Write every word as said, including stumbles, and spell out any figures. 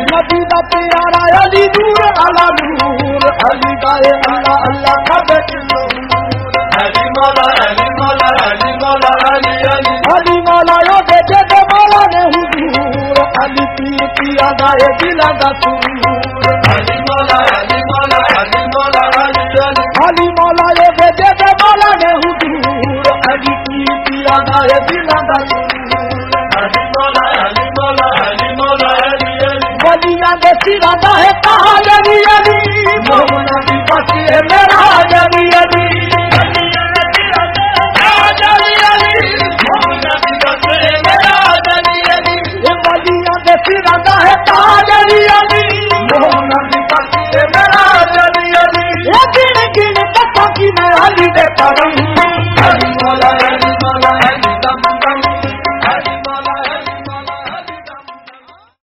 नबी दा प्यारा अली नूर अला नूर अली गाए अल्लाह अल्लाह कबे अली मौला अली मौला अली मौला अली अली अली मौला यो दे दे मौला ने हुजूर अली पीर पिया गाए दिला दा सूर अली मौला अली मौला अली मौला अली अली अली मौला यो दे दे मौला ने हुजूर अली पीर पिया गाए दिला दा सूर अली मौला अली मौला अली मौला अली अली वलिया दे सिरा दा है ताज अली अली मोहम्मद दी बसी है मेरा अली अली सिरादा है ताज अली अली मोहम्मद दी बसी है मेरा अली अली ये गिन गिन तक की मैं अली दे पड़ा